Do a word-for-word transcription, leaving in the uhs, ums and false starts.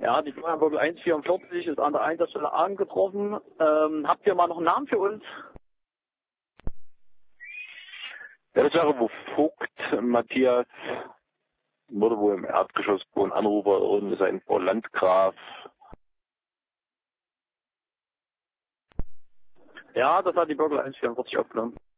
Ja, die Bürgerbrücke eins vierundvierzig ist an der Einsatzstelle angetroffen. Ähm, habt ihr mal noch einen Namen für uns? Ja, das wäre wo Vogt Matthias, wurde wohl im Erdgeschoss wohnen, Anrufer und ist ein Frau Landgraf. Ja, das hat die Bürger eins vierundvierzig aufgenommen.